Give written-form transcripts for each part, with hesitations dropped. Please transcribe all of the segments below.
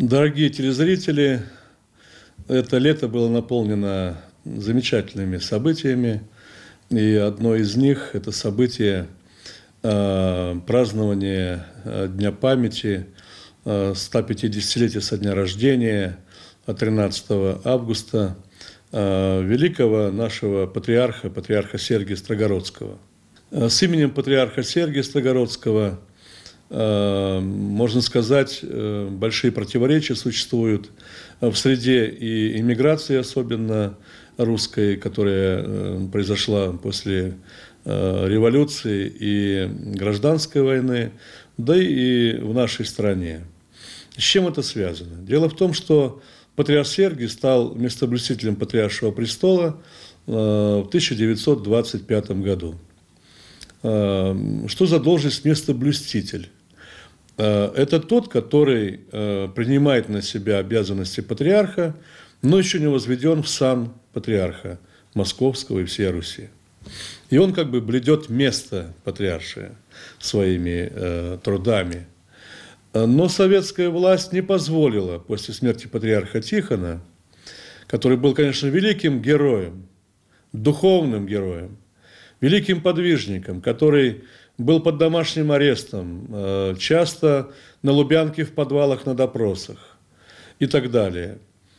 Дорогие телезрители, это лето было наполнено замечательными событиями, и одно из них – это событие празднования Дня памяти, 150-летия со дня рождения, 13 августа, великого нашего патриарха Сергия Строгородского. С именем патриарха Сергия Строгородского, можно сказать, большие противоречия существуют в среде и иммиграции, особенно русской, которая произошла после революции и гражданской войны, да и в нашей стране. С чем это связано? Дело в том, что патриарх Сергий стал местоблюстителем Патриаршего престола в 1925 году. Что за должность местоблюститель? Это тот, который принимает на себя обязанности патриарха, но еще не возведен в сан патриарха Московского и всей Руси. И он как бы блюдет место патриаршее своими трудами. Но советская власть не позволила после смерти патриарха Тихона, который был, конечно, великим героем, духовным героем, великим подвижником, который был под домашним арестом, часто на Лубянке в подвалах на допросах и так далее.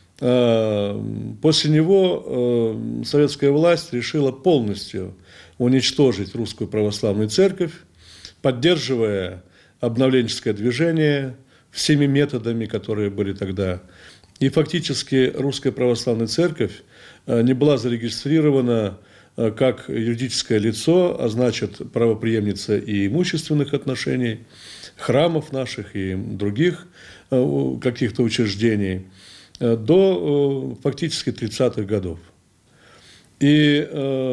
После него советская власть решила полностью уничтожить Русскую Православную Церковь, поддерживая обновленческое движение всеми методами, которые были тогда. И фактически Русская Православная Церковь не была зарегистрирована как юридическое лицо, а значит, правопреемница и имущественных отношений, храмов наших и других каких-то учреждений, до фактически 30-х годов. И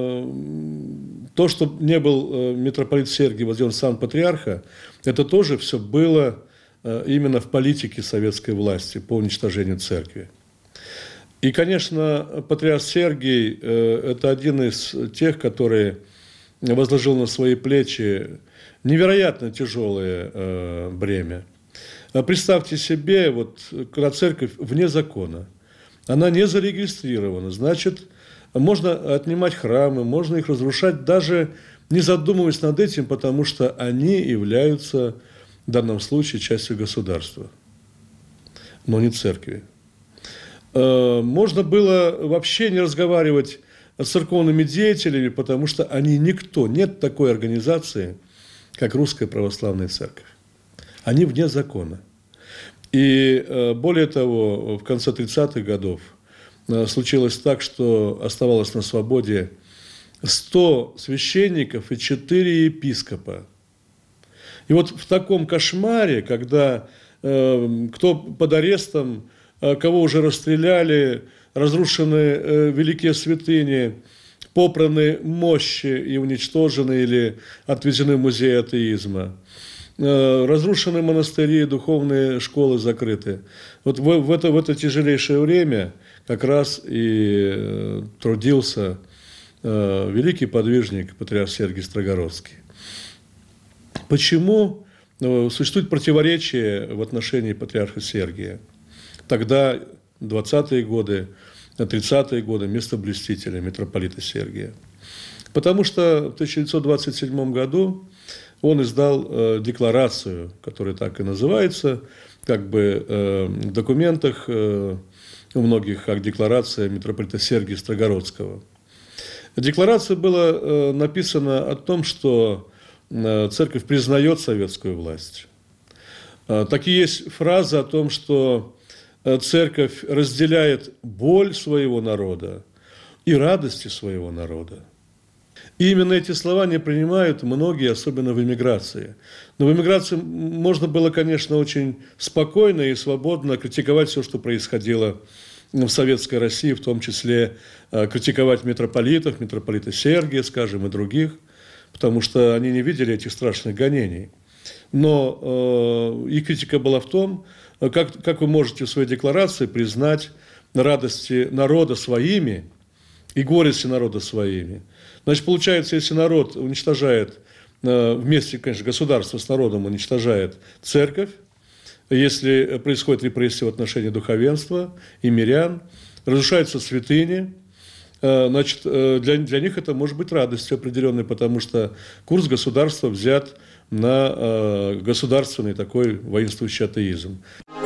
то, что не был митрополит Сергий возведен в сан патриарха, это тоже все было именно в политике советской власти по уничтожению церкви. И, конечно, патриарх Сергий – это один из тех, возложил на свои плечи невероятно тяжелое бремя. Представьте себе, вот, когда церковь вне закона, она не зарегистрирована, значит, можно отнимать храмы, можно их разрушать, даже не задумываясь над этим, потому что они являются в данном случае частью государства, но не церкви. Можно было вообще не разговаривать с церковными деятелями, потому что они никто, нет такой организации, как Русская Православная Церковь. Они вне закона. И более того, в конце 30-х годов случилось так, что оставалось на свободе 100 священников и 4 епископа. И вот в таком кошмаре, когда кто под арестом, кого уже расстреляли, разрушены великие святыни, попраны мощи и уничтожены или отвезены в музей атеизма, разрушены монастыри, духовные школы закрыты. Вот в это тяжелейшее время как раз и трудился великий подвижник патриарх Сергий Строгородский. Почему существует противоречие в отношении патриарха Сергия? Тогда, 20-е годы, 30-е годы, местоблюстителя митрополита Сергия. Потому что в 1927 году он издал декларацию, которая так и называется, как бы в документах у многих, как декларация митрополита Сергия Строгородского. В декларации было написано о том, что церковь признает советскую власть. Так и есть фраза о том, что церковь разделяет боль своего народа и радости своего народа. И именно эти слова не принимают многие, особенно в эмиграции. Но в эмиграции можно было, конечно, очень спокойно и свободно критиковать все, что происходило в Советской России, в том числе критиковать митрополитов, митрополита Сергия, скажем, и других, потому что они не видели этих страшных гонений. Но и критика была в том, как вы можете в своей декларации признать радости народа своими и горести народа своими. Значит, получается, если народ уничтожает, вместе, конечно, государство с народом уничтожает церковь, если происходит репрессия в отношении духовенства и мирян, разрушаются святыни, значит, для них это может быть радостью определенной, потому что курс государства взят на государственный такой воинствующий атеизм.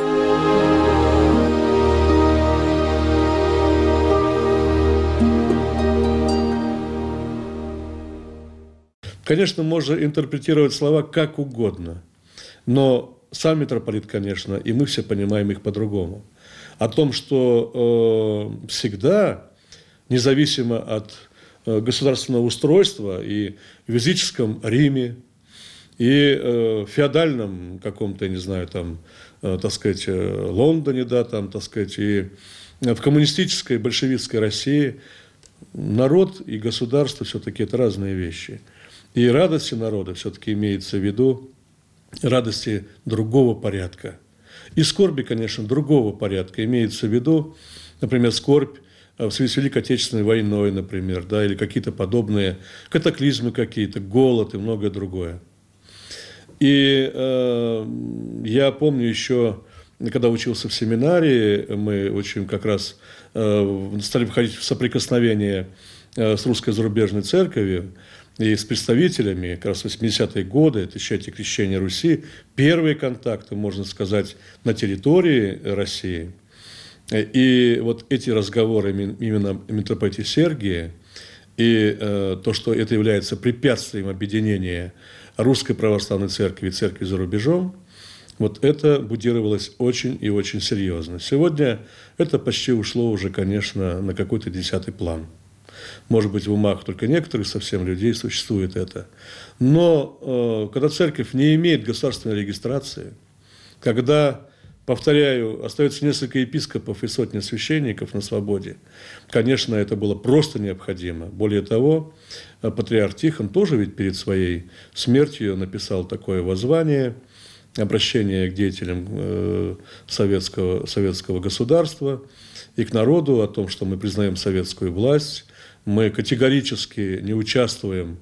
Конечно, можно интерпретировать слова как угодно, но сам митрополит, конечно, и мы все понимаем их по-другому. О том, что всегда, независимо от государственного устройства и в языческом Риме, и в феодальном каком-то, не знаю, там, так сказать, Лондоне, да, там, так сказать, и в коммунистической, большевистской России народ и государство все-таки это разные вещи. И радости народа все-таки имеется в виду радости другого порядка. И скорби, конечно, другого порядка имеется в виду, например, скорбь в связи с Великой Отечественной войной, например, да, или какие-то подобные катаклизмы какие-то, голод и многое другое. И я помню еще, когда учился в семинарии, мы очень как раз стали входить в соприкосновение с русской зарубежной церковью и с представителями, как раз 80-е годы, тысячелетие крещения Руси, первые контакты, можно сказать, на территории России. И вот эти разговоры именно о митрополите Сергии и то, что это является препятствием объединения Русской Православной Церкви и Церкви за рубежом, вот это будировалось очень и очень серьезно. Сегодня это почти ушло уже, конечно, на какой-то 10-й план. Может быть, в умах только некоторых совсем людей существует это. Но когда церковь не имеет государственной регистрации, когда, повторяю, остается несколько епископов и сотни священников на свободе, конечно, это было просто необходимо. Более того, патриарх Тихон тоже ведь перед своей смертью написал такое воззвание, обращение к деятелям советского государства и к народу о том, что мы признаем советскую власть, мы категорически не участвуем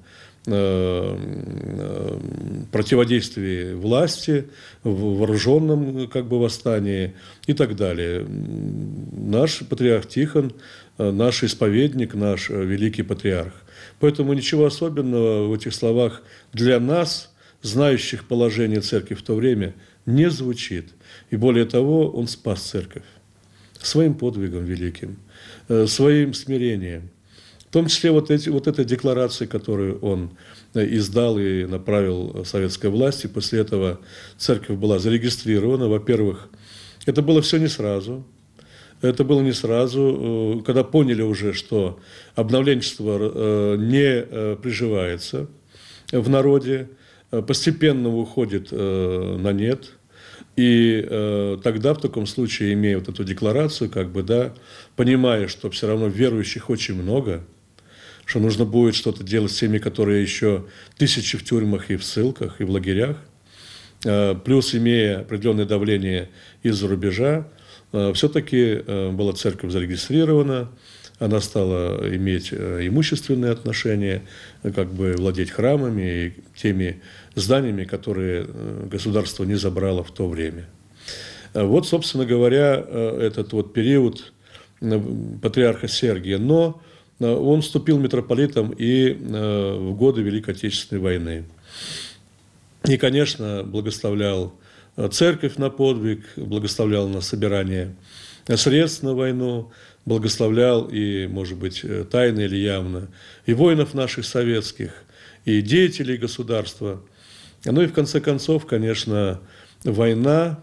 в противодействии власти, в вооруженном как бы восстании и так далее. Наш патриарх Тихон, наш исповедник, наш великий патриарх. Поэтому ничего особенного в этих словах для нас, знающих положение церкви в то время, не звучит. И более того, он спас церковь своим подвигом великим, своим смирением. В том числе вот этой декларации, которую он издал и направил советской власти. После этого церковь была зарегистрирована. Во-первых, это было все не сразу. Это было не сразу, когда поняли уже, что обновленчество не приживается в народе, постепенно уходит на нет. И тогда, в таком случае, имея вот эту декларацию, как бы, да, понимая, что все равно верующих очень много, что нужно будет что-то делать с теми, которые еще тысячи в тюрьмах и в ссылках, и в лагерях, плюс имея определенное давление из-за рубежа, все-таки была церковь зарегистрирована, она стала иметь имущественные отношения, как бы владеть храмами и теми зданиями, которые государство не забрало в то время. Вот, собственно говоря, этот вот период патриарха Сергия. Но он вступил митрополитом и в годы Великой Отечественной войны. И, конечно, благословлял церковь на подвиг, благословлял на собирание средств на войну, благословлял и, может быть, тайно или явно, и воинов наших советских, и деятелей государства. Ну и в конце концов, конечно, война,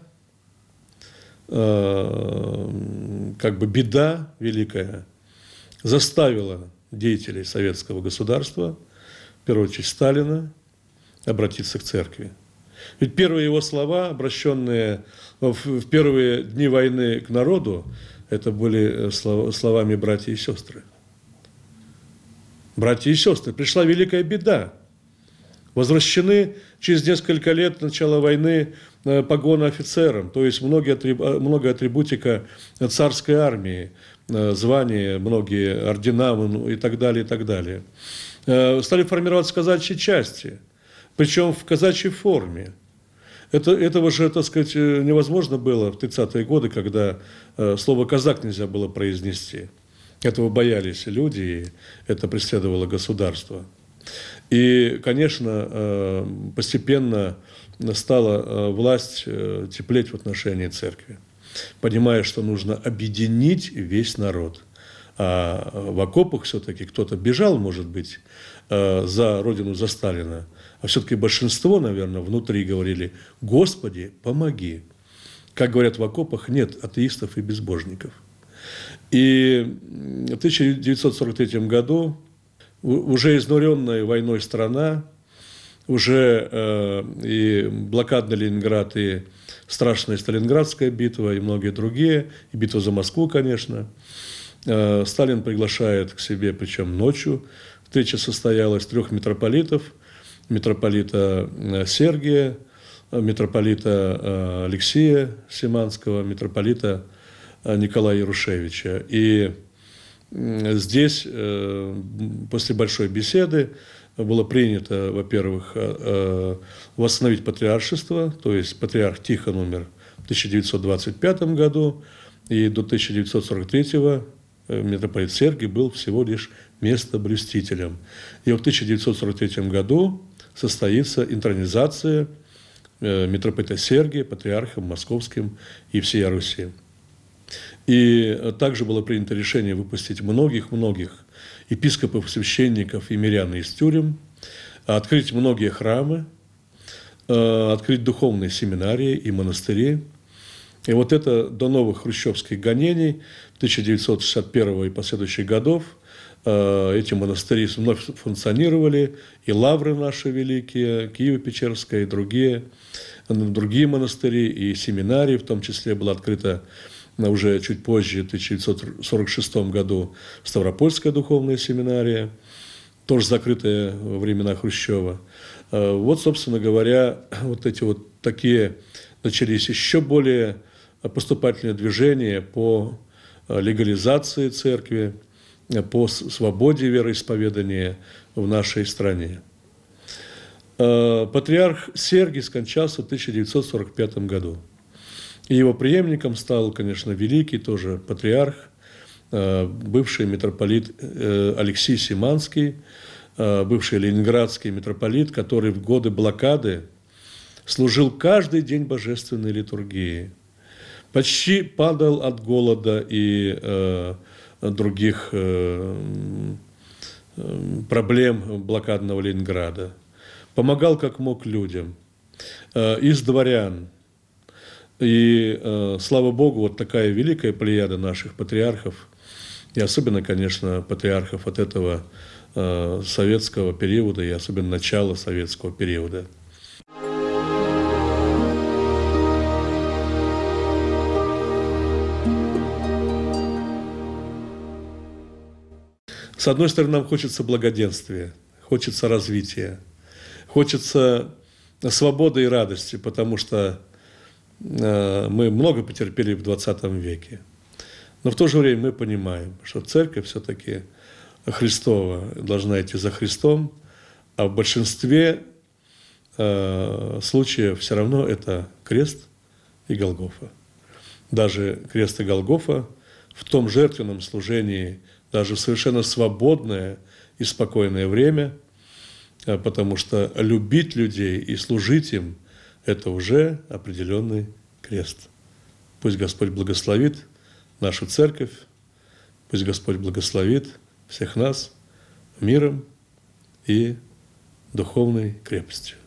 как бы беда великая, заставила деятелей советского государства, в первую очередь Сталина, обратиться к церкви. Ведь первые его слова, обращенные в первые дни войны к народу, это были словами «братья и сестры». Братья и сестры, пришла великая беда. Возвращены через несколько лет начала войны погоны офицерам, то есть многие атрибутика царской армии, звания, многие ордена и так далее, и так далее. Стали формироваться казачьи части, причем в казачьей форме. Этого же, так сказать, невозможно было в 30-е годы, когда слово «казак» нельзя было произнести. Этого боялись люди, и это преследовало государство. И, конечно, постепенно стала власть теплеть в отношении церкви, понимая, что нужно объединить весь народ. А в окопах все-таки кто-то бежал, может быть, за родину, за Сталина, а все-таки большинство, наверное, внутри говорили: «Господи, помоги». Как говорят в окопах, нет атеистов и безбожников. И в 1943 году уже изнуренная войной страна, уже и блокадный Ленинград, и страшная Сталинградская битва, и многие другие, и битва за Москву, конечно, Сталин приглашает к себе, причем ночью. Встреча состоялась 3 митрополитов: митрополита Сергия, митрополита Алексея Симанского, митрополита Николая Ярушевича. И здесь после большой беседы было принято, во-первых, восстановить патриаршество, то есть патриарх Тихон умер в 1925 году, и до 1943 митрополит Сергий был всего лишь местоблюстителем. И в 1943 году состоится интронизация митрополита Сергия патриархом московским и всей Руси. И также было принято решение выпустить многих-многих епископов, священников и мирян из тюрем, открыть многие храмы, открыть духовные семинарии и монастыри. И вот это до новых хрущевских гонений 1961 и последующих годов эти монастыри вновь функционировали, и лавры наши великие, Киево-Печерская и другие монастыри и семинарии, в том числе была открыта уже чуть позже, в 1946 году, Ставропольская духовная семинария, тоже закрытая во времена Хрущева. Вот, собственно говоря, вот эти вот такие начались еще более поступательные движения по легализации церкви, по свободе вероисповедания в нашей стране. Патриарх Сергий скончался в 1945 году. И его преемником стал, конечно, великий тоже патриарх, бывший митрополит Алексий Симанский, бывший ленинградский митрополит, который в годы блокады служил каждый день божественной литургии. Почти падал от голода и других проблем блокадного Ленинграда. Помогал как мог людям, из дворян. И, слава Богу, вот такая великая плеяда наших патриархов, и особенно, конечно, патриархов от этого советского периода, и особенно начала советского периода. С одной стороны, нам хочется благоденствия, хочется развития, хочется свободы и радости, потому что мы много потерпели в 20 веке. Но в то же время мы понимаем, что церковь все-таки Христова должна идти за Христом, а в большинстве случаев все равно это крест и Голгофа. Даже крест и Голгофа в том жертвенном служении, даже в совершенно свободное и спокойное время, потому что любить людей и служить им – это уже определенный крест. Пусть Господь благословит нашу церковь, пусть Господь благословит всех нас миром и духовной крепостью.